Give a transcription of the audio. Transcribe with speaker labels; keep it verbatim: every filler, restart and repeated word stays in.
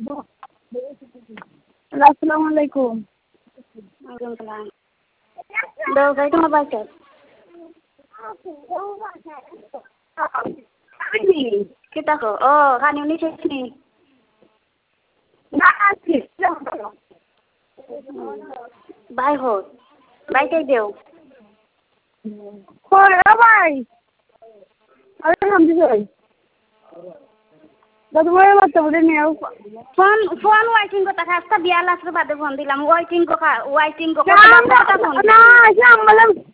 Speaker 1: আসসালামু আলাইকুম। ওয়ালাইকুম সালাম। দাও যাই তোমার বাচ্চা। Kita ko. Oh, kanyo ni Chesney. Nakasi. Bye ho. Bye kay deo. Hoy, bye. Ay, ham di hoy. Dad hoy batta bole ni au. Phone phone waiting ko ta khasta biya las ke bade phone dilam waiting ko kha waiting ko ka phone. Na, na, malam